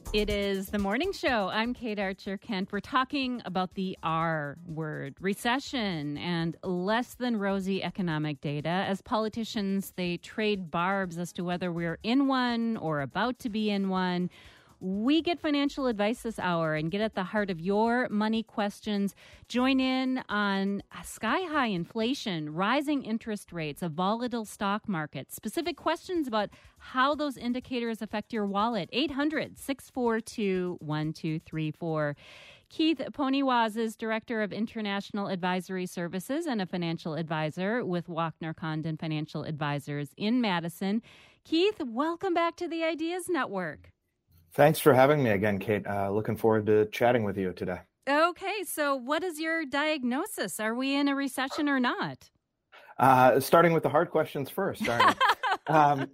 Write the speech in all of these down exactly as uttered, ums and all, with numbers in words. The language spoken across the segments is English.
It is the morning show. I'm Kate Archer-Kent. We're talking about the R word, recession, and less than rosy economic data. As politicians, they trade barbs as to whether we're in one or about to be in one. We get financial advice this hour and get at the heart of your money questions. Join in on sky-high inflation, rising interest rates, a volatile stock market, specific questions about how those indicators affect your wallet. eight hundred, six four two, one two three four. Keith Poniwaz is Director of International Advisory Services and a financial advisor with Wachner Condon Financial Advisors in Madison. Keith, welcome back to the Ideas Network. Thanks for having me again, Kate. Uh, looking forward to chatting with you today. Okay, so what is your diagnosis? Are we in a recession or not? Uh, starting with the hard questions first, aren't we? um,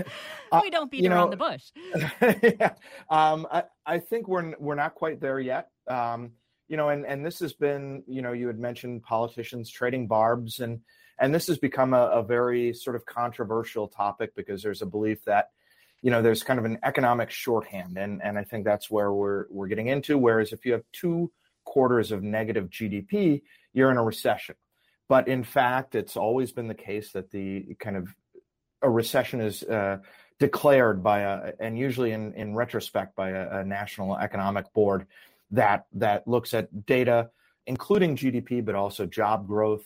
uh, we don't beat around know, the bush. yeah, um, I, I think we're we're not quite there yet. Um, you know, and, and this has been, you know, you had mentioned politicians trading barbs, and and this has become a, a very sort of controversial topic because there's a belief that, you know, there's kind of an economic shorthand, and, and I think that's where we're we're getting into. Whereas if you have two quarters of negative G D P, you're in a recession. But in fact, it's always been the case that the kind of a recession is uh, declared by a, and usually in, in retrospect by a, a national economic board that that looks at data, including G D P, but also job growth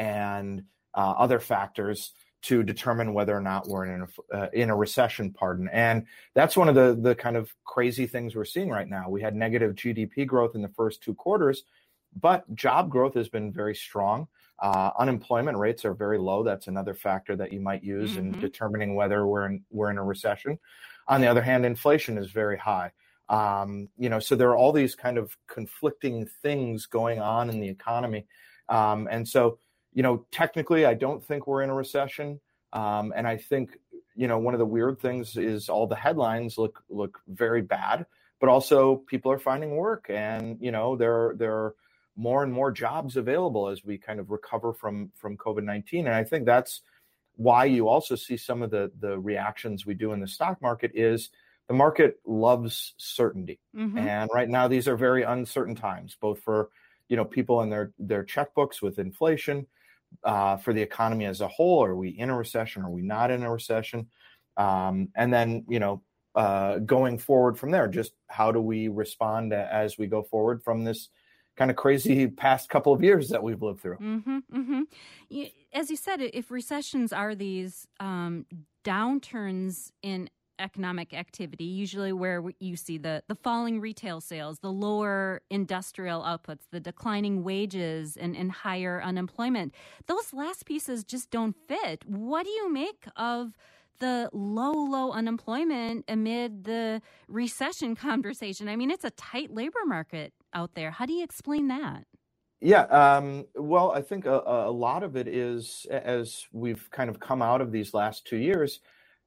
and uh, other factors to determine whether or not we're in a, uh, in a recession, pardon. And that's one of the, the kind of crazy things we're seeing right now. We had negative G D P growth in the first two quarters, but job growth has been very strong. Uh, unemployment rates are very low. That's another factor that you might use mm-hmm. in determining whether we're in, we're in a recession. On the other hand, inflation is very high. Um, you know, so there are all these kind of conflicting things going on in the economy. Um, and so, you know, technically, I don't think we're in a recession. Um, and I think, you know, one of the weird things is all the headlines look look very bad, but also people are finding work. And, you know, there, there are more and more jobs available as we kind of recover from from COVID nineteen. And I think that's why you also see some of the, the reactions we do in the stock market is the market loves certainty. Mm-hmm. And right now, these are very uncertain times, both for, you know, people and their, their checkbooks with inflation, Uh, for the economy as a whole. Are we in a recession? Are we not in a recession? Um, and then, you know, uh, going forward from there, just how do we respond as we go forward from this kind of crazy past couple of years that we've lived through? Mm-hmm, mm-hmm. As you said, if recessions are these um, downturns in economic activity, usually where you see the, the falling retail sales, the lower industrial outputs, the declining wages, and, and higher unemployment. Those last pieces just don't fit. What do you make of the low, low unemployment amid the recession conversation? I mean, it's a tight labor market out there. How do you explain that? Yeah, um, well, I think a, a lot of it is, as we've kind of come out of these last two years,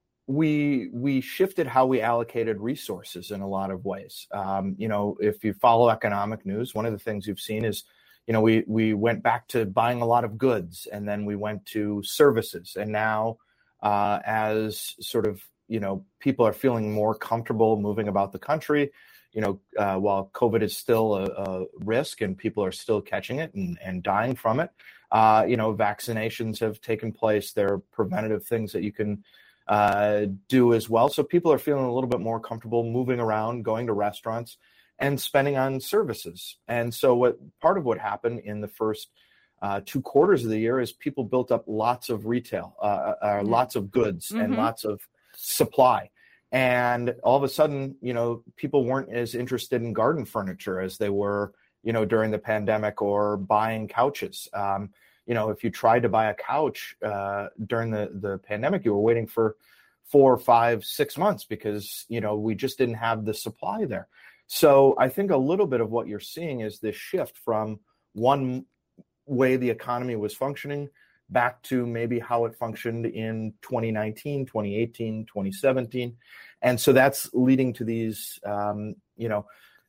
we we shifted how we allocated resources in a lot of ways. Um, you know, if you follow economic news, one of the things you've seen is, you know, we we went back to buying a lot of goods, and then we went to services. And now uh, as sort of, you know, people are feeling more comfortable moving about the country, you know, uh, while COVID is still a, a risk and people are still catching it and, and dying from it, uh, you know, vaccinations have taken place. There are preventative things that you can uh, do as well. So people are feeling a little bit more comfortable moving around, going to restaurants and spending on services. And so what part of what happened in the first uh, two quarters of the year is people built up lots of retail, uh, uh, mm-hmm. lots of goods mm-hmm. and lots of supply. And all of a sudden, you know, people weren't as interested in garden furniture as they were, you know, during the pandemic or buying couches. Um, You know, if you tried to buy a couch uh, during the, the pandemic, you were waiting for four, five, six months because, you know, we just didn't have the supply there. So I think a little bit of what you're seeing is this shift from one way the economy was functioning back to maybe how it functioned in twenty nineteen, twenty eighteen, twenty seventeen. And so that's leading to these, um, you know,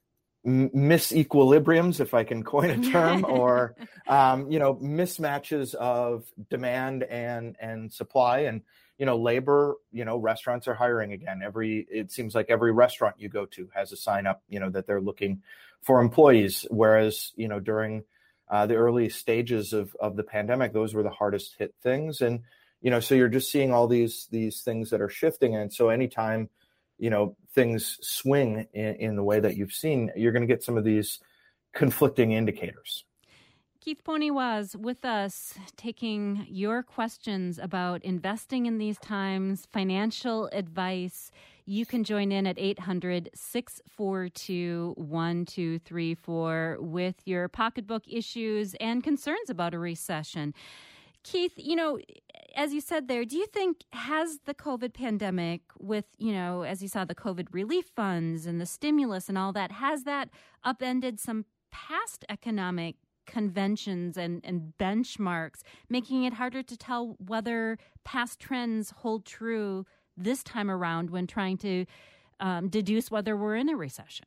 misequilibriums, if I can coin a term, or, um, you know, mismatches of demand and, and supply. And, you know, labor, you know, restaurants are hiring again. Every, it seems like every restaurant you go to has a sign up, you know, that they're looking for employees. Whereas, you know, during uh, the early stages of, of the pandemic, those were the hardest hit things. And, you know, so you're just seeing all these, these things that are shifting. And so anytime, you know, things swing in, in the way that you've seen, you're going to get some of these conflicting indicators. Keith Pony was with us taking your questions about investing in these times, financial advice. You can join in at eight hundred, six four two, one two three four with your pocketbook issues and concerns about a recession. Keith, you know, as you said there, do you think has the COVID pandemic with, you know, as you saw the COVID relief funds and the stimulus and all that, has that upended some past economic conventions and, and benchmarks, making it harder to tell whether past trends hold true this time around when trying to um, deduce whether we're in a recession?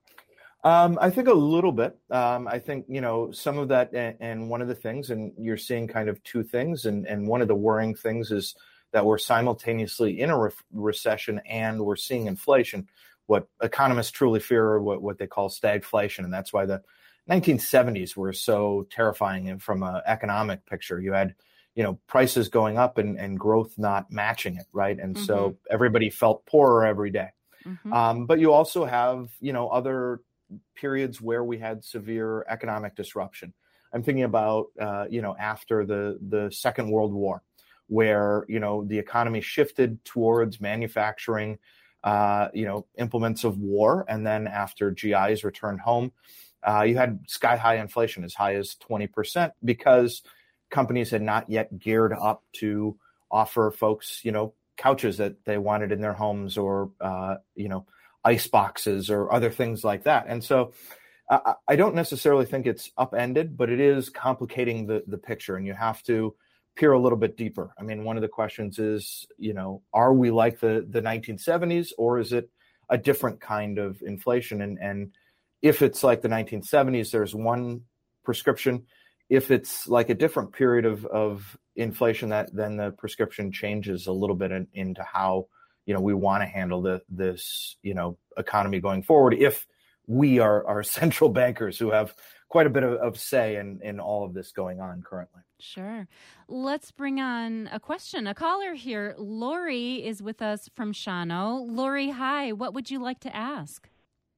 Um, I think a little bit. Um, I think, you know, some of that, and, and one of the things, and you're seeing kind of two things, and, and one of the worrying things is that we're simultaneously in a re- recession and we're seeing inflation, what economists truly fear, what, what they call stagflation, and that's why the nineteen seventies were so terrifying. And from an economic picture, you had, you know, prices going up and, and growth not matching it, right? And mm-hmm. so everybody felt poorer every day. Mm-hmm. Um, but you also have, you know, other periods where we had severe economic disruption. I'm thinking about, uh, you know, after the, the Second World War, where, you know, the economy shifted towards manufacturing, uh, you know, implements of war. And then after G Is returned home, Uh, you had sky-high inflation, as high as twenty percent, because companies had not yet geared up to offer folks, you know, couches that they wanted in their homes, or, uh, you know, ice boxes or other things like that. And so uh, I don't necessarily think it's upended, but it is complicating the, the picture, and you have to peer a little bit deeper. I mean, one of the questions is, you know, are we like the, the nineteen seventies, or is it a different kind of inflation? And, and if it's like the nineteen seventies, there's one prescription. If it's like a different period of, of inflation, that then the prescription changes a little bit in, into how, you know, we want to handle the, this, you know, economy going forward. If we are, are central bankers who have quite a bit of, of say in, in all of this going on currently. Sure. Let's bring on a question. A caller here. Lori is with us from Shawano. Lori, hi. What would you like to ask?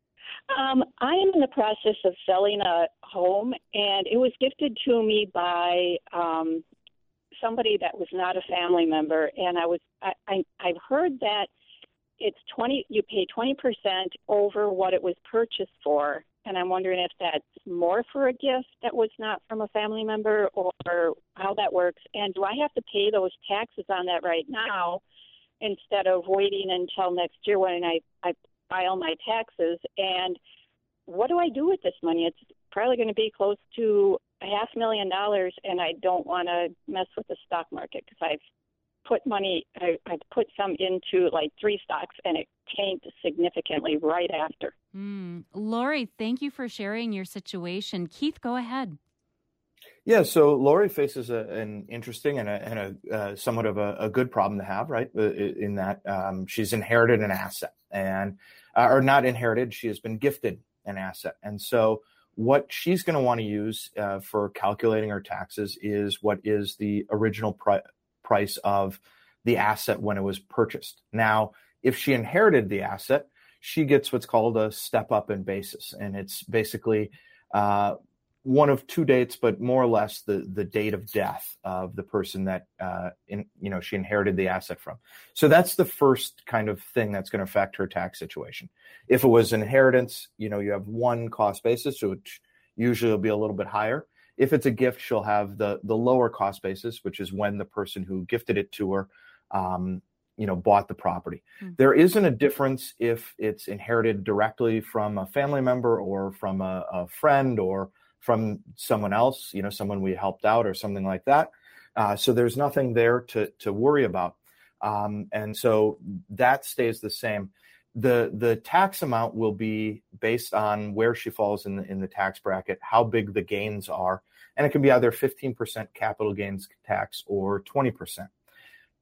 Um, I am in the process of selling a home, and it was gifted to me by um, somebody that was not a family member. And I was, I, I, I've heard that it's twenty. You pay twenty percent over what it was purchased for, and I'm wondering if that's more for a gift that was not from a family member, or how that works. And do I have to pay those taxes on that right now instead of waiting until next year when I I file my taxes? And what do I do with this money? It's probably going to be close to a half million dollars, and I don't want to mess with the stock market because I've put money, I, I've put some into like three stocks, and it tanked significantly right after. Mm. Lori, thank you for sharing your situation. Keith, go ahead. Yeah, so Lori faces a, an interesting and a, and a uh, somewhat of a, a good problem to have, right? In that um, she's inherited an asset, and uh, or not inherited, she has been gifted an asset. And so what she's going to want to use uh, for calculating her taxes is what is the original pri- price of the asset when it was purchased. Now, if she inherited the asset, she gets what's called a step up in basis. And it's basically uh, one of two dates, but more or less the, the date of death of the person that, uh, in, you know, she inherited the asset from. So that's the first kind of thing that's going to affect her tax situation. If it was inheritance, you know, you have one cost basis, which usually will be a little bit higher. If it's a gift, she'll have the, the lower cost basis, which is when the person who gifted it to her, um, you know, bought the property. Mm-hmm. There isn't a difference if it's inherited directly from a family member or from a, a friend or from someone else, you know, someone we helped out or something like that. Uh, so there's nothing there to to worry about. Um, and so that stays the same. The the tax amount will be based on where she falls in the, in the tax bracket, how big the gains are, and it can be either fifteen percent capital gains tax or twenty percent.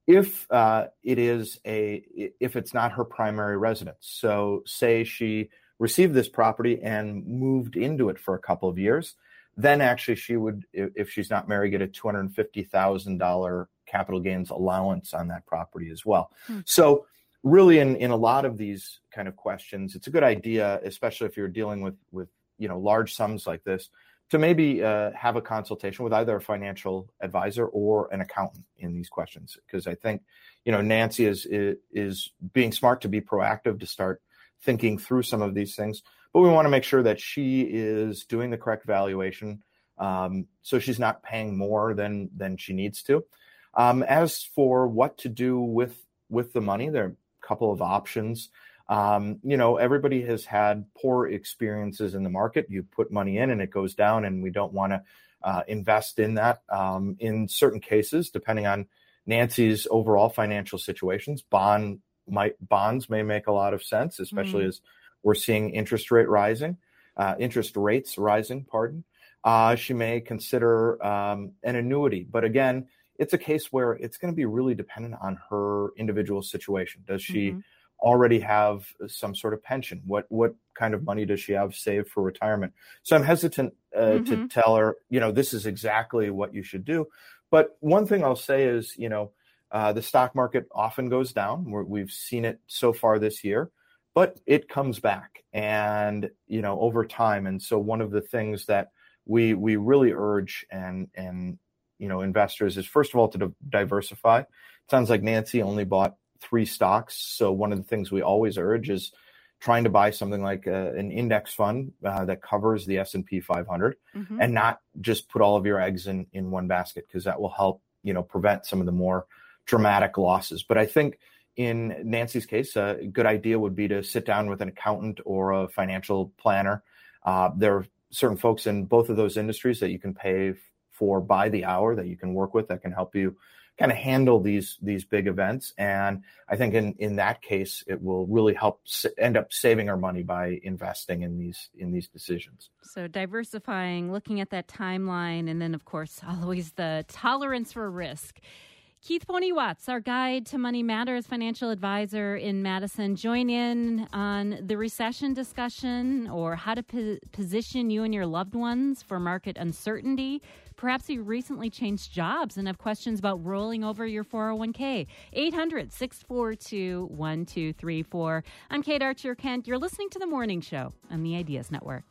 if uh, it is a if it's not her primary residence. So say she received this property and moved into it for a couple of years, then actually she would, if she's not married, get a two hundred fifty thousand dollars capital gains allowance on that property as well. Hmm. So really in, in a lot of these kind of questions, it's a good idea, especially if you're dealing with, with you know, large sums like this, to maybe uh, have a consultation with either a financial advisor or an accountant in these questions. Because I think, you know, Nancy is, is is being smart to be proactive, to start thinking through some of these things. But we want to make sure that she is doing the correct valuation, um, so she's not paying more than than she needs to. Um, as for what to do with with the money, there are a couple of options. Um, you know, everybody has had poor experiences in the market. You put money in and it goes down, and we don't want to uh, invest in that. Um, in certain cases, depending on Nancy's overall financial situations, bond might bonds may make a lot of sense, especially mm. as we're seeing interest rate rising, uh, interest rates rising. Pardon. Uh, she may consider um, an annuity, but again, it's a case where it's going to be really dependent on her individual situation. Does she mm-hmm. already have some sort of pension? What what kind of money does she have saved for retirement? So I'm hesitant uh, mm-hmm. to tell her, you know, this is exactly what you should do. But one thing I'll say is, you know, uh, the stock market often goes down. We're, we've seen it so far this year, but it comes back, and you know, over time. And so one of the things that we we really urge and and you know investors is, first of all, to diversify. It sounds like Nancy only bought three stocks. So one of the things we always urge is trying to buy something like a, an index fund uh, that covers the S and P five hundred, mm-hmm. and not just put all of your eggs in, in one basket, because that will help, you know, prevent some of the more dramatic losses. But I think in Nancy's case, a good idea would be to sit down with an accountant or a financial planner. Uh, there are certain folks in both of those industries that you can pay for by the hour, that you can work with, that can help you kind of handle these these big events. And I think in, in that case, it will really help s- end up saving our money by investing in these in these decisions. So diversifying, looking at that timeline, and then, of course, always the tolerance for risk. Keith Poniewatz, our guide to Money Matters financial advisor in Madison. Join in on the recession discussion, or how to po- position you and your loved ones for market uncertainty. Perhaps you recently changed jobs and have questions about rolling over your four oh one k. eight hundred, six four two, one two three four. I'm Kate Archer Kent. You're listening to The Morning Show on the Ideas Network.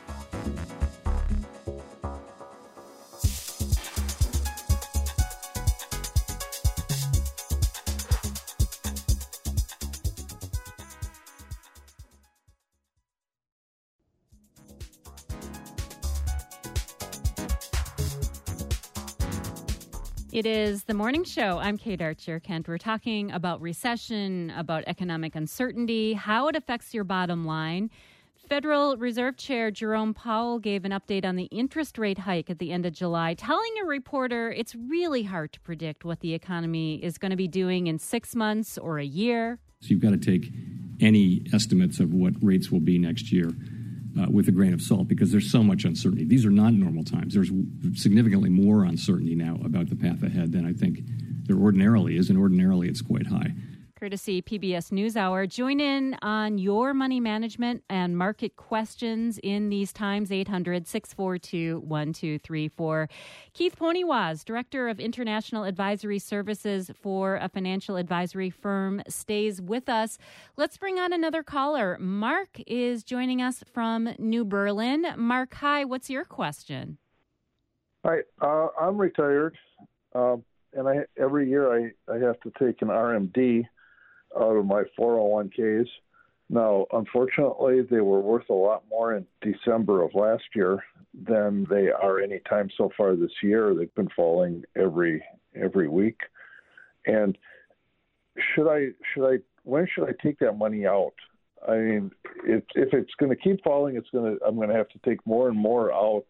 It is The Morning Show. I'm Kate Archer Kent. We're talking about recession, about economic uncertainty, how it affects your bottom line. Federal Reserve Chair Jerome Powell gave an update on the interest rate hike at the end of July, telling a reporter it's really hard to predict what the economy is going to be doing in six months or a year. So you've got to take any estimates of what rates will be next year Uh, with a grain of salt, because there's so much uncertainty. These are not normal times. There's significantly more uncertainty now about the path ahead than I think there ordinarily is, and ordinarily it's quite high. Courtesy P B S NewsHour. Join in on your money management and market questions in these times. eight hundred, six four two, one two three four. Keith Poniewatz, Director of International Advisory Services for a financial advisory firm, stays with us. Let's bring on another caller. Mark is joining us from New Berlin. Mark, hi. What's your question? Hi. Uh, I'm retired, uh, and I every year I, I have to take an R M D out of my four oh one k's. Now, unfortunately, they were worth a lot more in December of last year than they are any time so far this year. They've been falling every every week. And should I should I when should I take that money out? I mean, if if it's going to keep falling, it's going to I'm going to have to take more and more out.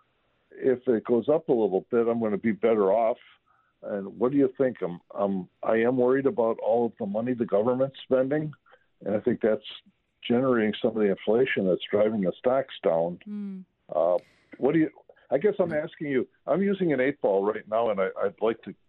If it goes up a little bit, I'm going to be better off. And what do you think? I'm, I'm, I am worried about all of the money the government's spending, and I think that's generating some of the inflation that's driving the stocks down. Mm. Uh, what do you? I guess I'm asking you. I'm using an eight ball right now, and I, I'd like to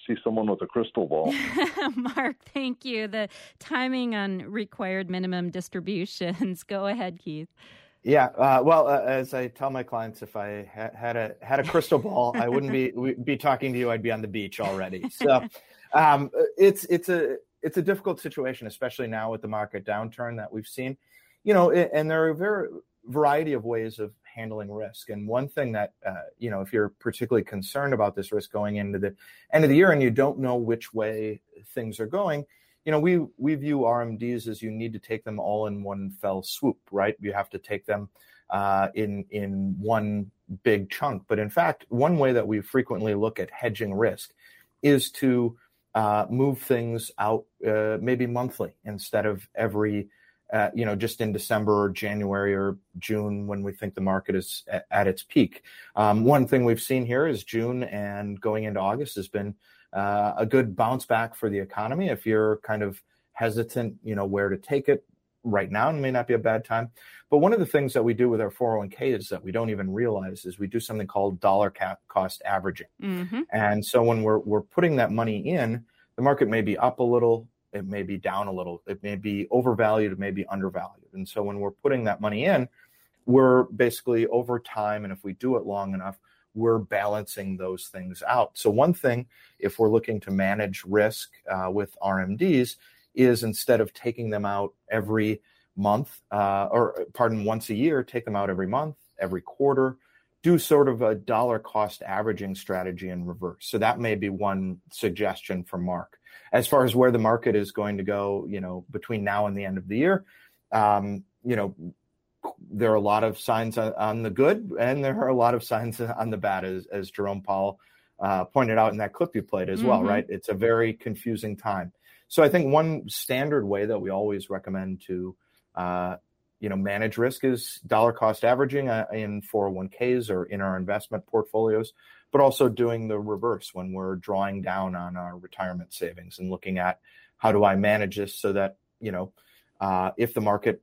see someone with a crystal ball. Mark, thank you. The timing on required minimum distributions. Go ahead, Keith. Yeah, uh, well, uh, as I tell my clients, if I ha- had a had a crystal ball, I wouldn't be be talking to you. I'd be on the beach already. So um, it's it's a it's a difficult situation, especially now with the market downturn that we've seen. You know, and there are a very variety of ways of handling risk. And one thing that uh, you know, if you're particularly concerned about this risk going into the end of the year and you don't know which way things are going, you know, we we view R M Ds as you need to take them all in one fell swoop, right? You have to take them uh, in in one big chunk. But in fact, one way that we frequently look at hedging risk is to uh, move things out uh, maybe monthly instead of every, uh, you know, just in December or January or June when we think the market is at, at its peak. Um, one thing we've seen here is June and going into August has been Uh, a good bounce back for the economy. If you're kind of hesitant, you know, where to take it right now, it may not be a bad time. But one of the things that we do with our four oh one k is that we don't even realize is we do something called dollar cost averaging. Mm-hmm. And so when we're we're putting that money in, the market may be up a little, it may be down a little, it may be overvalued, it may be undervalued. And so when we're putting that money in, we're basically over time, and if we do it long enough, we're balancing those things out. So one thing, if we're looking to manage risk uh, with R M Ds, is instead of taking them out every month, uh, or pardon, once a year, take them out every month, every quarter, do sort of a dollar cost averaging strategy in reverse. So that may be one suggestion from Mark. As far as where the market is going to go, you know, between now and the end of the year, um, you know, there are a lot of signs on the good, and there are a lot of signs on the bad, as, as Jerome Powell uh, pointed out in that clip you played as mm-hmm. well, right? It's a very confusing time. So I think one standard way that we always recommend to, uh, you know, manage risk is dollar cost averaging uh, in four oh one k's or in our investment portfolios, but also doing the reverse when we're drawing down on our retirement savings and looking at how do I manage this so that, you know, uh, if the market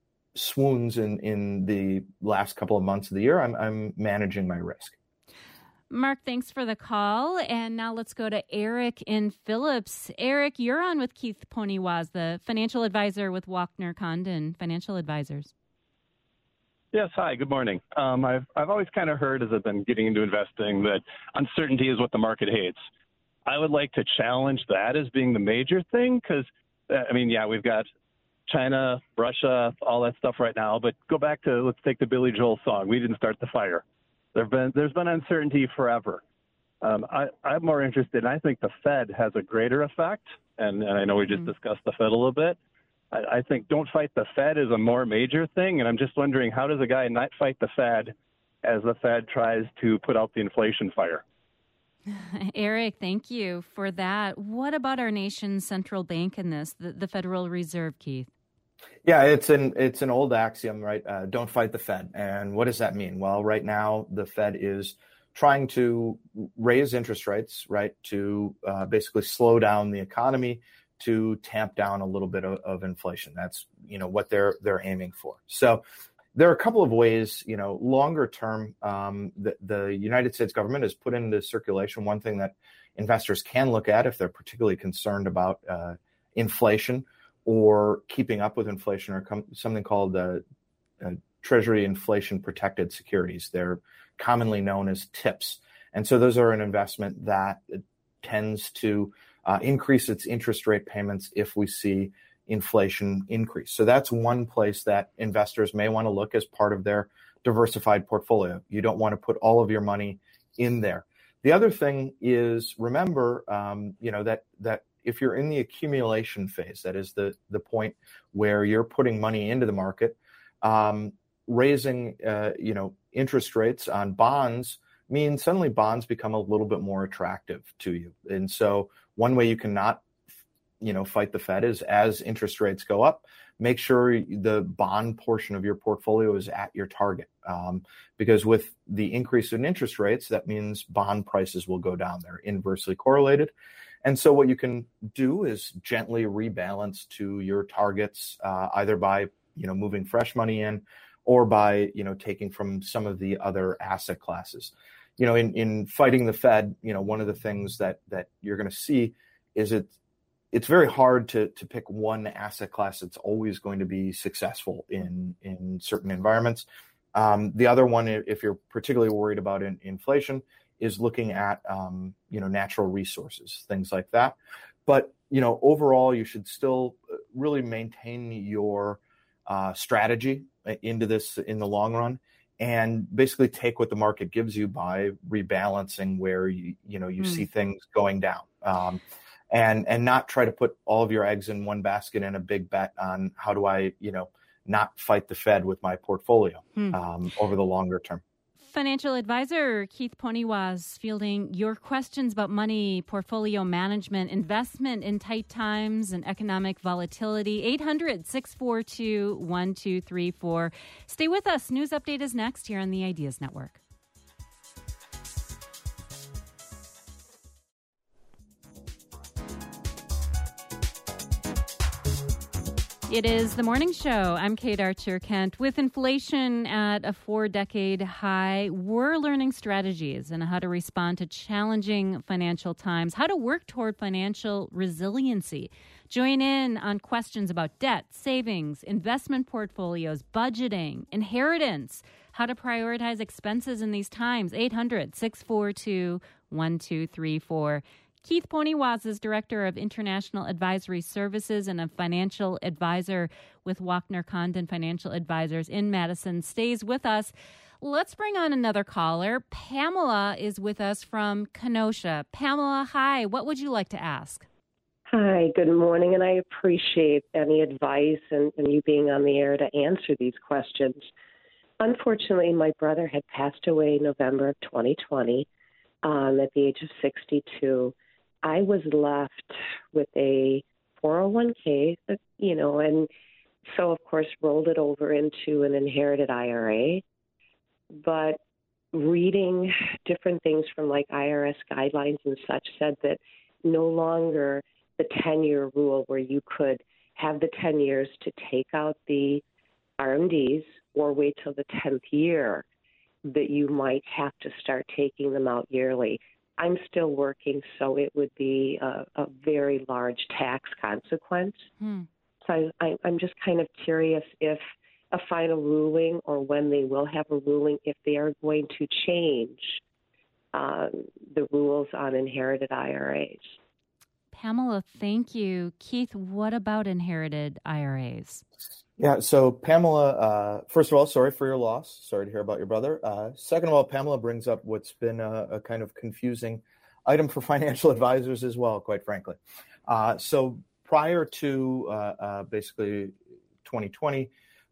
swoons in, in the last couple of months of the year, I'm, I'm managing my risk. Mark, thanks for the call. And now let's go to Eric in Phillips. Eric, you're on with Keith Poniwaz, the financial advisor with Walkner Condon Financial Advisors. Yes, hi, good morning. Um, I've, I've always kind of heard as I've been getting into investing that uncertainty is what the market hates. I would like to challenge that as being the major thing because, I mean, yeah, we've got China, Russia, all that stuff right now. But go back to, let's take the Billy Joel song, "We Didn't Start the Fire." There've been, there's been uncertainty forever. Um, I, I'm more interested, and I think the Fed has a greater effect, and, and I know we just mm-hmm. discussed the Fed a little bit. I, I think don't fight the Fed is a more major thing, and I'm just wondering, how does a guy not fight the Fed as the Fed tries to put out the inflation fire? Eric, thank you for that. What about our nation's central bank in this, the, the Federal Reserve, Keith? Yeah, it's an it's an old axiom, right? Uh, don't fight the Fed. And what does that mean? Well, right now, the Fed is trying to raise interest rates, right, to uh, basically slow down the economy, to tamp down a little bit of, of inflation. That's, you know, what they're they're aiming for. So there are a couple of ways, you know, longer term, um, the, the United States government has put into circulation one thing that investors can look at if they're particularly concerned about uh, inflation or keeping up with inflation, or com- something called uh, uh, Treasury Inflation Protected Securities. They're commonly known as TIPS. And so those are an investment that tends to uh, increase its interest rate payments if we see inflation increase. So that's one place that investors may want to look as part of their diversified portfolio. You don't want to put all of your money in there. The other thing is, remember, um, you know, that that if you're in the accumulation phase, that is the the point where you're putting money into the market, um, raising, uh, you know, interest rates on bonds means suddenly bonds become a little bit more attractive to you. And so one way you cannot, you know, fight the Fed is as interest rates go up, make sure the bond portion of your portfolio is at your target. Um, because with the increase in interest rates, that means bond prices will go down. They're inversely correlated. And so what you can do is gently rebalance to your targets, uh, either by, you know, moving fresh money in or by, you know, taking from some of the other asset classes. you know, in, in fighting the Fed, you know, one of the things that that you're going to see is it it's very hard to to pick one asset class that's always going to be successful in in certain environments. Um, the other one, if you're particularly worried about in, inflation, is looking at um, you know, natural resources, things like that. But you know, overall, you should still really maintain your uh, strategy into this in the long run, and basically take what the market gives you by rebalancing where you you know you mm. see things going down, um, and and not try to put all of your eggs in one basket and a big bet on how do I you know not fight the Fed with my portfolio mm. um, over the longer term. Financial advisor Keith Poniwaz fielding your questions about money, portfolio management, investment in tight times, and economic volatility. eight hundred, six four two, one two three four. Stay with us. News Update is next here on the Ideas Network. It is the morning show. I'm Kate Archer-Kent. With inflation at a four-decade high, we're learning strategies and how to respond to challenging financial times, how to work toward financial resiliency. Join in on questions about debt, savings, investment portfolios, budgeting, inheritance, how to prioritize expenses in these times. eight hundred, six four two, one two three four. Keith Poniwaz is Director of International Advisory Services and a financial advisor with Wachner Condon Financial Advisors in Madison. Stays with us. Let's bring on another caller. Pamela is with us from Kenosha. Pamela, hi. What would you like to ask? Hi, good morning, and I appreciate any advice and, and you being on the air to answer these questions. Unfortunately, my brother had passed away in November of twenty twenty um, at the age of sixty-two. I was left with a four oh one k, you know, and so, of course, rolled it over into an inherited I R A. But reading different things from like I R S guidelines and such said that no longer the ten-year rule where you could have the ten years to take out the R M Ds or wait till the tenth year, that you might have to start taking them out yearly. I'm still working, so it would be a, a very large tax consequence. Hmm. So I, I'm just kind of curious if a final ruling or when they will have a ruling, if they are going to change um, the rules on inherited I R As. Pamela, thank you. Keith, what about inherited I R As? Yeah, so Pamela, uh, first of all, sorry for your loss. Sorry to hear about your brother. Uh, second of all, Pamela brings up what's been a, a kind of confusing item for financial advisors as well, quite frankly. Uh, so prior to uh, uh, basically twenty twenty,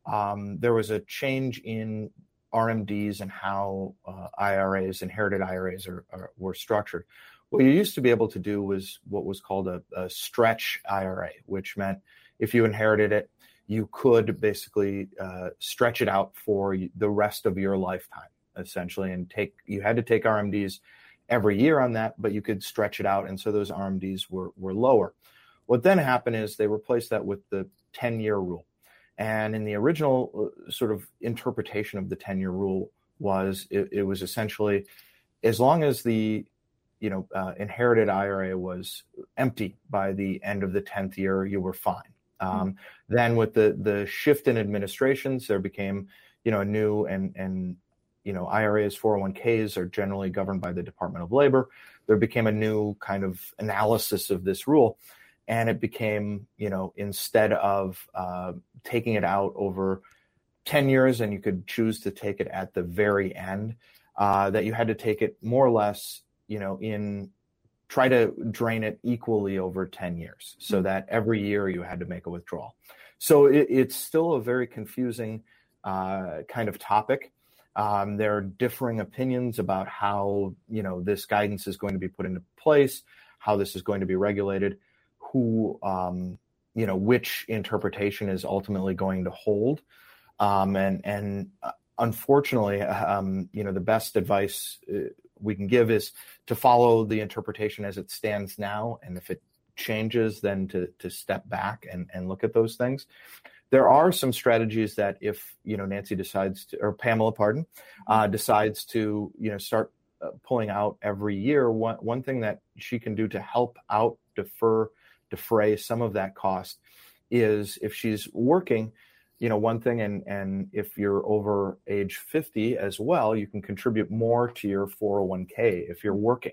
um, there was a change in R M Ds and how uh, I R As, inherited I R As, are, are, were structured. What you used to be able to do was what was called a, a stretch I R A, which meant if you inherited it, you could basically uh, stretch it out for the rest of your lifetime, essentially, and take. You had to take R M Ds every year on that, but you could stretch it out, and so those R M Ds were were lower. What then happened is they replaced that with the ten-year rule, and in the original uh, sort of interpretation of the ten-year rule was it, it was essentially as long as the you know uh, inherited I R A was empty by the end of the tenth year, you were fine. Um, then with the, the shift in administrations, there became, you know, a new and, and, you know, I R As, four oh one k's are generally governed by the Department of Labor. There became a new kind of analysis of this rule. And it became, you know, instead of uh, taking it out over ten years and you could choose to take it at the very end, uh, that you had to take it more or less, you know, in try to drain it equally over ten years so that every year you had to make a withdrawal. So it, it's still a very confusing uh, kind of topic. Um, there are differing opinions about how, you know, this guidance is going to be put into place, how this is going to be regulated, who, um, you know, which interpretation is ultimately going to hold. Um, and, and unfortunately, um, you know, the best advice uh, we can give is to follow the interpretation as it stands now. And if it changes, then to, to step back and, and look at those things. There are some strategies that if, you know, Nancy decides to, or Pamela, pardon, uh, decides to, you know, start uh, pulling out every year, one, one thing that she can do to help out defer, defray some of that cost is if she's working, you know, one thing, and, and if you're over age fifty as well, you can contribute more to your four oh one k if you're working.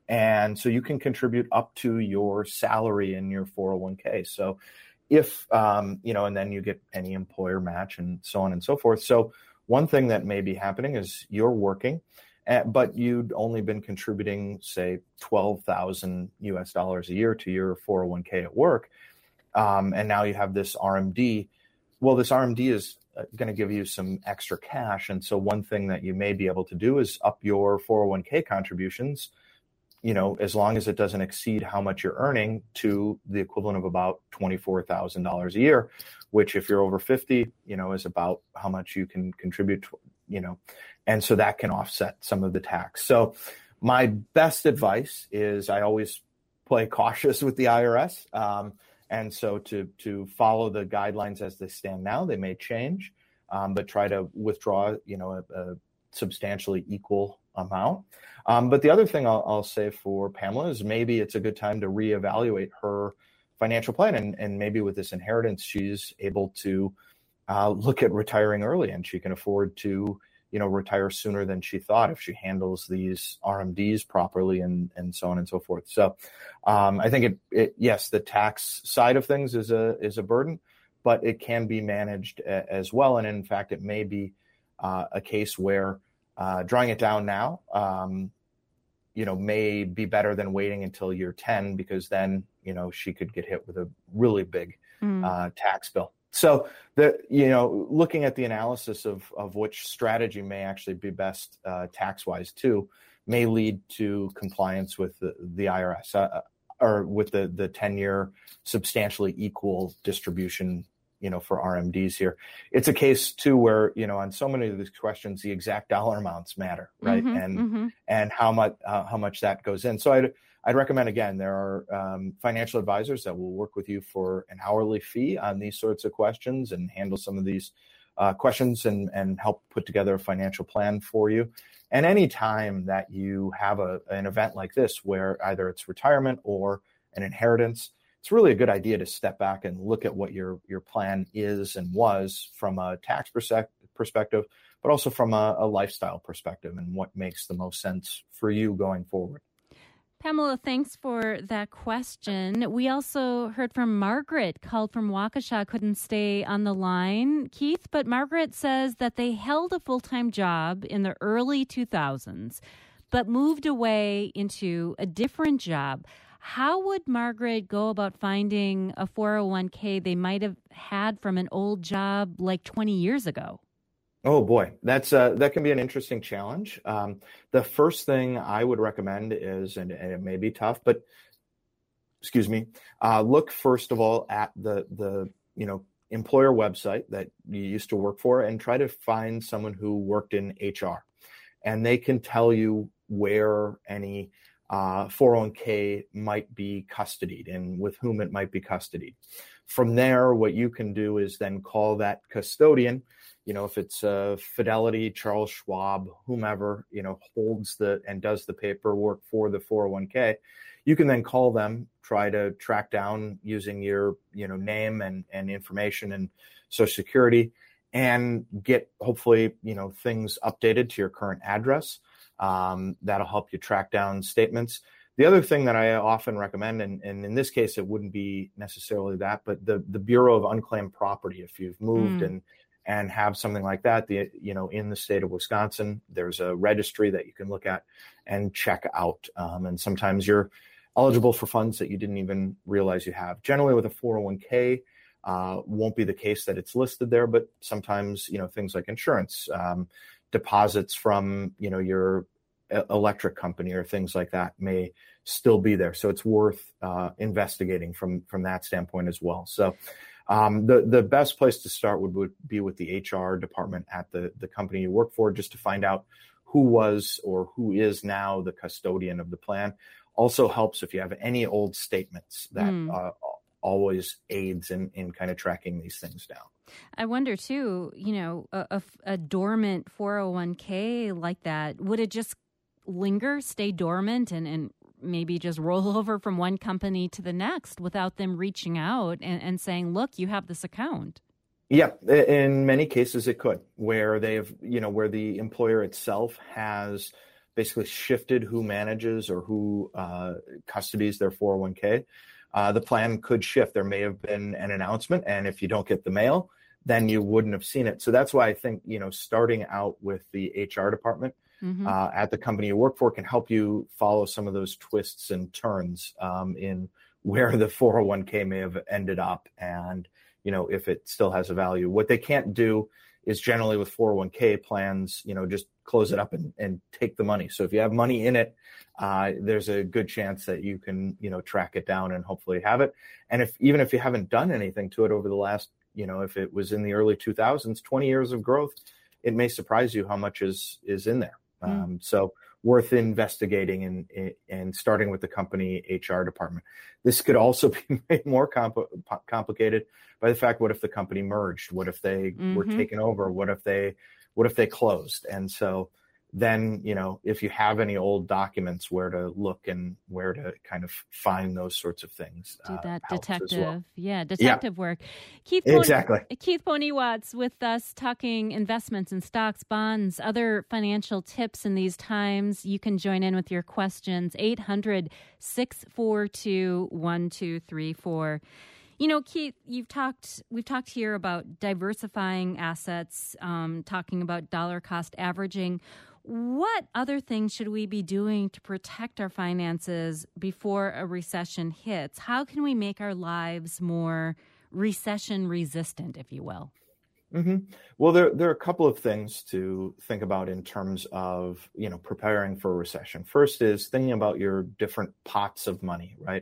And so you can contribute up to your salary in your four oh one k. So if, um, you know, and then you get any employer match and so on and so forth. So one thing that may be happening is you're working, uh, but you'd only been contributing, say, twelve thousand U S dollars a year to your four oh one k at work. Um, and now you have this R M D. Well, this R M D is going to give you some extra cash. And so one thing that you may be able to do is up your four oh one k contributions, you know, as long as it doesn't exceed how much you're earning, to the equivalent of about twenty-four thousand dollars a year, which if you're over fifty, you know, is about how much you can contribute, to, you know, and so that can offset some of the tax. So my best advice is I always play cautious with the I R S. Um, and so to, to follow the guidelines as they stand now, they may change, um, but try to withdraw, you know, a, a substantially equal amount. Um, but the other thing I'll, I'll say for Pamela is maybe it's a good time to reevaluate her financial plan. And, and maybe with this inheritance, she's able to uh, look at retiring early, and she can afford to, you know, retire sooner than she thought if she handles these R M Ds properly, and, and so on and so forth. So um, I think it, it, yes, the tax side of things is a, is a burden, but it can be managed a, as well. And in fact, it may be uh, a case where uh, drawing it down now, um, you know, may be better than waiting until year ten, because then, you know, she could get hit with a really big mm. uh, tax bill. So the, you know, looking at the analysis of, of which strategy may actually be best uh, tax-wise too, may lead to compliance with the, the I R S uh, or with the, the ten-year substantially equal distribution, you know, for R M Ds here. It's a case too where, you know, on so many of these questions, the exact dollar amounts matter, right? Mm-hmm, and mm-hmm. and how much uh, how much that goes in. So I'd I'd recommend, again, there are um, financial advisors that will work with you for an hourly fee on these sorts of questions and handle some of these uh, questions and, and help put together a financial plan for you. And any time that you have a, an event like this, where either it's retirement or an inheritance, it's really a good idea to step back and look at what your, your plan is and was from a tax perspective, but also from a, a lifestyle perspective and what makes the most sense for you going forward. Pamela, thanks for that question. We also heard from Margaret, called from Waukesha, couldn't stay on the line, Keith, but Margaret says that they held a full-time job in the early two thousands, but moved away into a different job. How would Margaret go about finding a four oh one k they might have had from an old job like twenty years ago? Oh boy, that's uh, that can be an interesting challenge. Um, the first thing I would recommend is, and, and it may be tough, but excuse me, uh, look first of all at the the you know employer website that you used to work for, and try to find someone who worked in H R, and they can tell you where any uh, four oh one k might be custodied and with whom it might be custodied. From there, what you can do is then call that custodian. You know, if it's uh, Fidelity, Charles Schwab, whomever, you know, holds the and does the paperwork for the four oh one k, you can then call them, try to track down using your, you know, name and, and information and Social Security, and get hopefully, you know, things updated to your current address. Um, that'll help you track down statements. The other thing that I often recommend, and, and in this case, it wouldn't be necessarily that, but the, the Bureau of Unclaimed Property, if you've moved mm. and and have something like that, the, you know, in the state of Wisconsin, there's a registry that you can look at and check out. Um, and sometimes you're eligible for funds that you didn't even realize you have. Generally with a four oh one k, uh, won't be the case that it's listed there, but sometimes, you know, things like insurance, um, deposits from, you know, your electric company or things like that may still be there. So it's worth uh, investigating from, from that standpoint as well. So Um, the, the best place to start would, would be with the H R department at the, the company you work for, just to find out who was or who is now the custodian of the plan. Also helps if you have any old statements. That mm. uh, always aids in, in kind of tracking these things down. I wonder, too, you know, a, a, a dormant four oh one k like that, would it just linger, stay dormant, and, and maybe just roll over from one company to the next without them reaching out and, and saying, look, you have this account? Yeah, in many cases it could, where they've, you know, where the employer itself has basically shifted who manages or who uh, custodies their four oh one k. Uh, the plan could shift. There may have been an announcement, and if you don't get the mail, then you wouldn't have seen it. So that's why I think, you know, starting out with the H R department mm-hmm. uh, at the company you work for can help you follow some of those twists and turns um, in where the four oh one k may have ended up, and, you know, if it still has a value. What they can't do is generally with four oh one k plans, you know, just close it up and, and take the money. So if you have money in it, uh, there's a good chance that you can, you know, track it down and hopefully have it. And if even if you haven't done anything to it over the last, you know, if it was in the early two thousands, twenty years of growth, it may surprise you how much is is in there. Mm. Um, so worth investigating and and starting with the company H R department. This could also be made more comp- complicated by the fact, what if the company merged? What if they mm-hmm. were taken over? What if they what if they closed? And so then, you know, if you have any old documents, where to look and where to kind of find those sorts of things. Do that uh, detective, well. yeah, detective yeah. work. Keith exactly. Pony, Keith Ponywatz with us talking investments in stocks, bonds, other financial tips in these times. You can join in with your questions, eight hundred, six four two, one two three four. You know, Keith, you've talked. We've talked here about diversifying assets, um, talking about dollar cost averaging. What other things should we be doing to protect our finances before a recession hits? How can we make our lives more recession resistant, if you will? Mm-hmm. Well, there there are a couple of things to think about in terms of, you know, preparing for a recession. First is thinking about your different pots of money, right?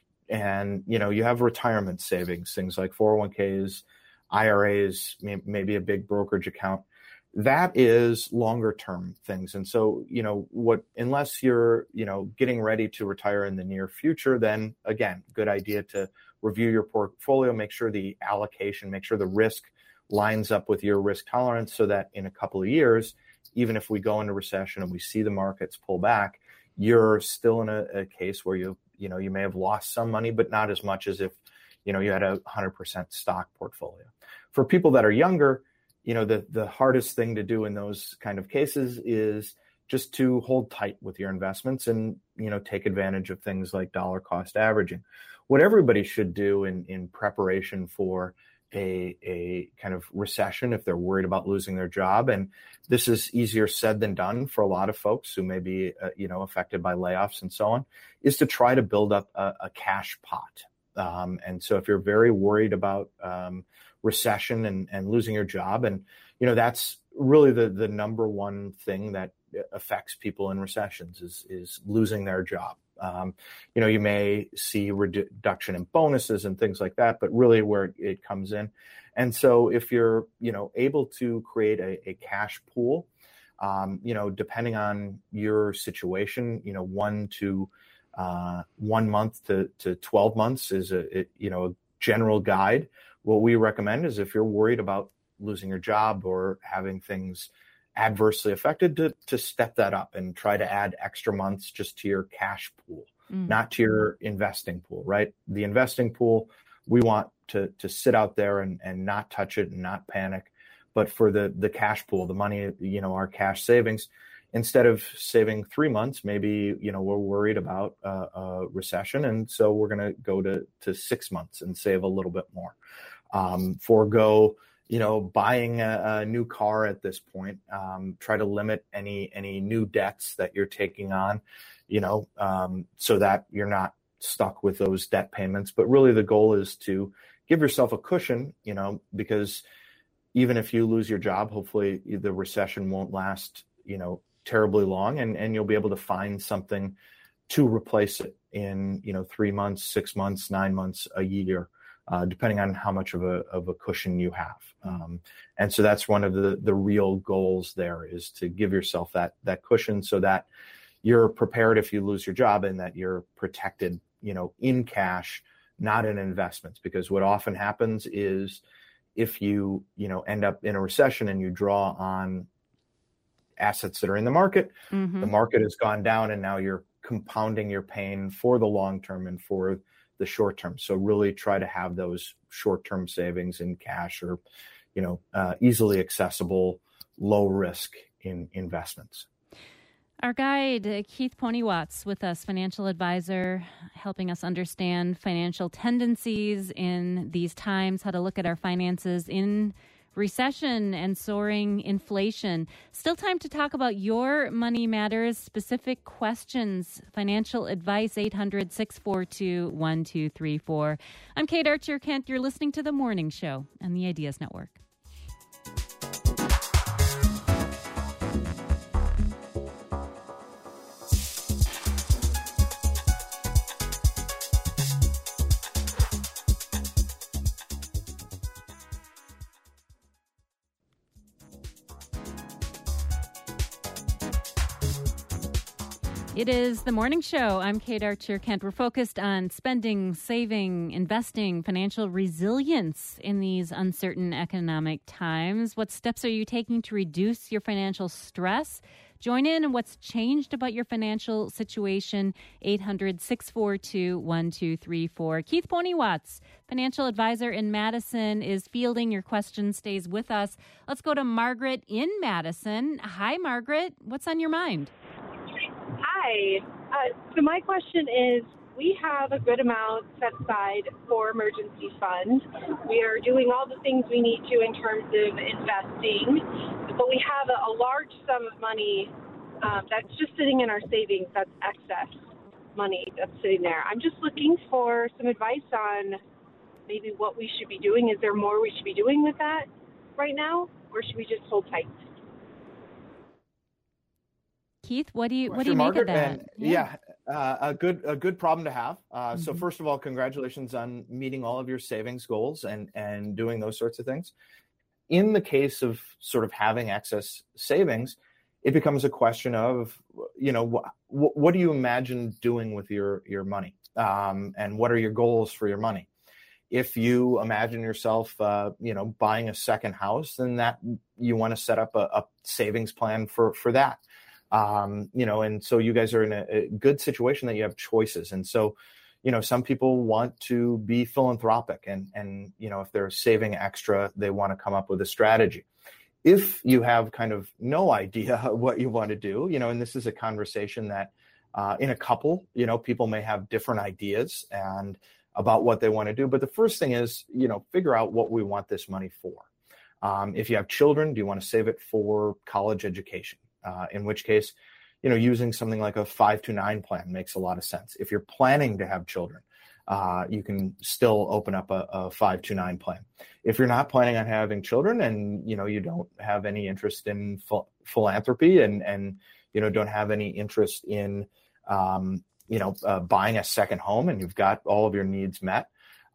And, you know, you have retirement savings, things like four oh one k's, I R As, may, maybe a big brokerage account. That is longer term things. And so, you know, what, unless you're, you know, getting ready to retire in the near future, then again, good idea to review your portfolio, make sure the allocation, make sure the risk lines up with your risk tolerance, so that in a couple of years, even if we go into recession and we see the markets pull back, you're still in a, a case where you, you know, you may have lost some money, but not as much as if, you know, you had a one hundred percent stock portfolio. For people that are younger, you know, the, the hardest thing to do in those kind of cases is just to hold tight with your investments and, you know, take advantage of things like dollar cost averaging. What everybody should do in, in preparation for a, a kind of recession, if they're worried about losing their job, and this is easier said than done for a lot of folks who may be, uh, you know, affected by layoffs and so on, is to try to build up a, a cash pot. Um, and so if you're very worried about um, recession and, and losing your job, and, you know, that's really the, the number one thing that affects people in recessions is, is losing their job. Um, you know, you may see reduction in bonuses and things like that, but really where it comes in. And so if you're, you know, able to create a, a cash pool, um, you know, depending on your situation, you know, one to uh, one month to, to twelve months is a, it, you know, a general guide. What we recommend is if you're worried about losing your job or having things adversely affected, to, to step that up and try to add extra months just to your cash pool, mm. not to your investing pool, right? The investing pool, we want to to sit out there and, and not touch it and not panic. But for the, the cash pool, the money, you know, our cash savings, instead of saving three months, maybe, you know, we're worried about uh, a recession. And so we're going to go to, to six months and save a little bit more. Um, forego you know, buying a, a new car at this point, um, try to limit any any new debts that you're taking on, you know, um, so that you're not stuck with those debt payments. But really the goal is to give yourself a cushion, you know, because even if you lose your job, hopefully the recession won't last, you know, terribly long, and, and you'll be able to find something to replace it in, you know, three months, six months, nine months, a year. Uh, depending on how much of a of a cushion you have, um, and so that's one of the the real goals there, is to give yourself that that cushion so that you're prepared if you lose your job, and that you're protected, you know, in cash, not in investments. Because what often happens is if you you know end up in a recession and you draw on assets that are in the market. Mm-hmm. The market has gone down, and now you're compounding your pain for the long term and for the short term. So really try to have those short-term savings in cash or, you know, uh, easily accessible, low risk in investments. Our guide, uh, Keith Ponywatz, with us, financial advisor, helping us understand financial tendencies in these times, how to look at our finances in recession and soaring inflation. Still time to talk about your money matters, specific questions, financial advice, eight hundred, six four two, one two three four. I'm Kate Archer-Kent. You're listening to The Morning Show on the Ideas Network. It is The Morning Show. I'm Kate Archer-Kent. We're focused on spending, saving, investing, financial resilience in these uncertain economic times. What steps are you taking to reduce your financial stress? Join in on what's changed about your financial situation. eight hundred, six four two, one two three four. Keith Ponywatz, financial advisor in Madison, is fielding your questions, stays with us. Let's go to Margaret in Madison. Hi, Margaret. What's on your mind? Hi. Uh, so my question is, we have a good amount set aside for emergency fund. We are doing all the things we need to in terms of investing, but we have a, a large sum of money um, that's just sitting in our savings. That's excess money that's sitting there. I'm just looking for some advice on maybe what we should be doing. Is there more we should be doing with that right now, or should we just hold tight? Keith, what do you what do Sure, you Margaret, make of that? And, yeah, yeah uh, a good a good problem to have. Uh, mm-hmm. So first of all, congratulations on meeting all of your savings goals and and doing those sorts of things. In the case of sort of having excess savings, it becomes a question of, you know, wh- wh- what do you imagine doing with your your money, um, and what are your goals for your money? If you imagine yourself, uh, you know, buying a second house, then that you want to set up a, a savings plan for for that. Um, you know, and so you guys are in a, a good situation that you have choices. And so, you know, some people want to be philanthropic and, and, you know, if they're saving extra, they want to come up with a strategy. If you have kind of no idea what you want to do, you know, and this is a conversation that uh, in a couple, you know, people may have different ideas and about what they want to do. But the first thing is, you know, figure out what we want this money for. Um, if you have children, do you want to save it for college education? Uh, in which case, you know, using something like a five to nine plan makes a lot of sense. If you're planning to have children, uh, you can still open up a, a five to nine plan. If you're not planning on having children and, you know, you don't have any interest in ph- philanthropy and, and, you know, don't have any interest in, um, you know, uh, buying a second home and you've got all of your needs met,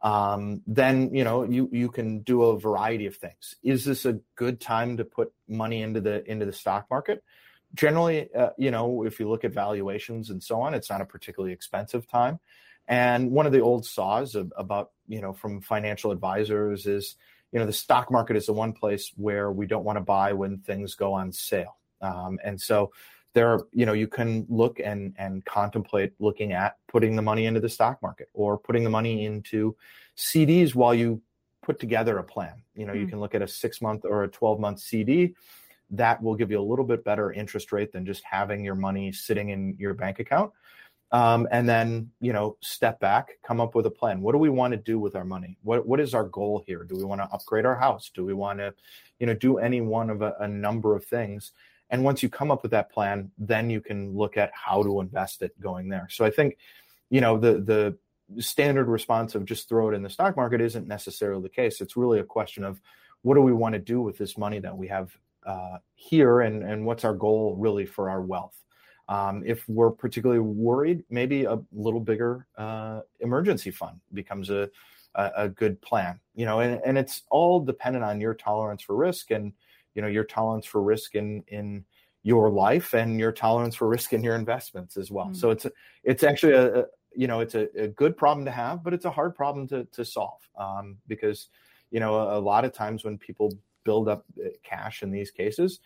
um, then, you know, you, you can do a variety of things. Is this a good time to put money into the, into the stock market? Generally, uh, you know, if you look at valuations and so on, it's not a particularly expensive time. And one of the old saws of, about, you know, from financial advisors is, you know, the stock market is the one place where we don't want to buy when things go on sale. Um, and so there are, you know, you can look and, and contemplate looking at putting the money into the stock market or putting the money into C Ds while you put together a plan. You know, mm-hmm. you can look at a six month or a twelve month C D. That will give you a little bit better interest rate than just having your money sitting in your bank account. Um, and then, you know, step back, come up with a plan. What do we want to do with our money? What What is our goal here? Do we want to upgrade our house? Do we want to, you know, do any one of a, a number of things? And once you come up with that plan, then you can look at how to invest it going there. So I think, you know, the the standard response of just throw it in the stock market isn't necessarily the case. It's really a question of what do we want to do with this money that we have uh, here, and, and what's our goal really for our wealth? Um, if we're particularly worried, maybe a little bigger uh, emergency fund becomes a, a, a good plan. You know, and, and it's all dependent on your tolerance for risk and, you know, your tolerance for risk in, in your life and your tolerance for risk in your investments as well. Mm-hmm. So it's, a, it's actually a, a, you know, it's a, a good problem to have, but it's a hard problem to, to solve um, because, you know, a, a lot of times when people build up cash in these cases,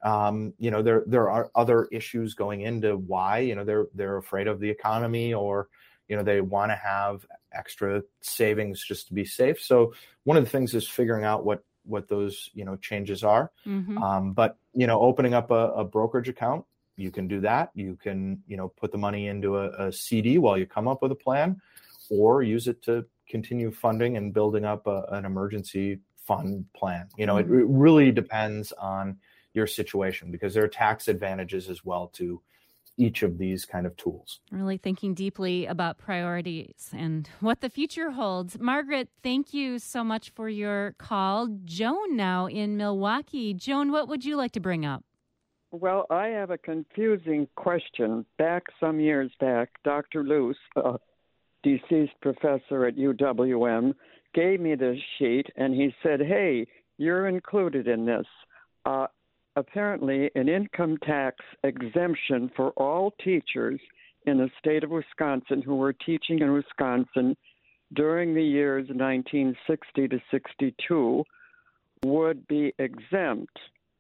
Um, you know, there there are other issues going into why, you know, they're they're afraid of the economy, or, you know, they want to have extra savings just to be safe. So one of the things is figuring out what what those, you know, changes are. Mm-hmm. Um, but, you know, opening up a, a brokerage account, you can do that. You can, you know, put the money into a, a C D while you come up with a plan, or use it to continue funding and building up a, an emergency fund plan. You know, mm-hmm. it, it really depends on your situation, because there are tax advantages as well to each of these kind of tools. Really thinking deeply about priorities and what the future holds. Margaret, thank you so much for your call. Joan now in Milwaukee. Joan, what would you like to bring up? Well, I have a confusing question. Back some years back, Doctor Luce, a deceased professor at U W M, gave me this sheet, and he said, hey, you're included in this. Uh, apparently, an income tax exemption for all teachers in the state of Wisconsin who were teaching in Wisconsin during the years nineteen sixty to sixty-two would be exempt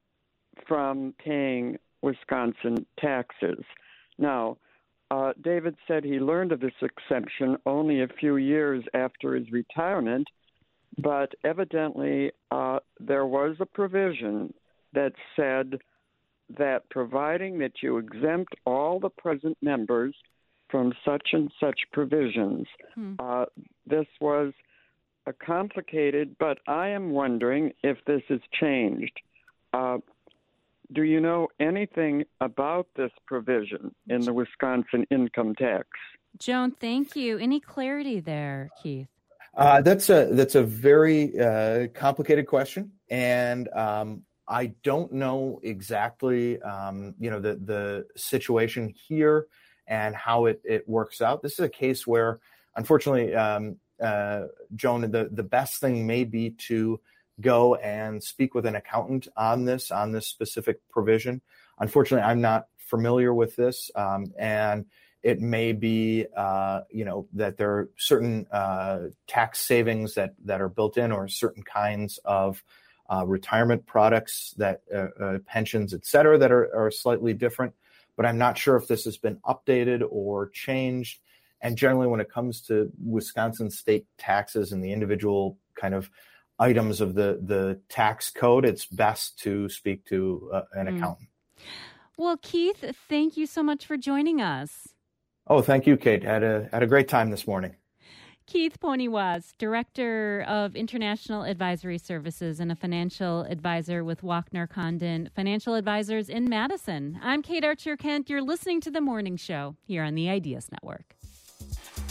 from paying Wisconsin taxes. Now, uh, David said he learned of this exemption only a few years after his retirement, but evidently uh, there was a provision that said that providing that you exempt all the present members from such and such provisions, hmm. uh, this was a complicated, but I am wondering if this has changed. Uh, do you know anything about this provision in the Wisconsin income tax? Joan, thank you. Any clarity there, Keith? Uh, that's a that's a very uh, complicated question, and um, I don't know exactly, um, you know, the, the situation here and how it, it works out. This is a case where, unfortunately, um, uh, Joan, the, the best thing may be to go and speak with an accountant on this, on this specific provision. Unfortunately, I'm not familiar with this, um, and it may be, uh, you know, that there are certain uh, tax savings that, that are built in, or certain kinds of Uh, retirement products, that uh, uh, pensions, et cetera, that are, are slightly different. But I'm not sure if this has been updated or changed. And generally, when it comes to Wisconsin state taxes and the individual kind of items of the, the tax code, it's best to speak to uh, an mm. accountant. Well, Keith, thank you so much for joining us. Oh, thank you, Kate. Had a, had a great time this morning. Keith Poniewaz, Director of International Advisory Services and a financial advisor with Wachner Condon Financial Advisors in Madison. I'm Kate Archer Kent. You're listening to The Morning Show here on the Ideas Network.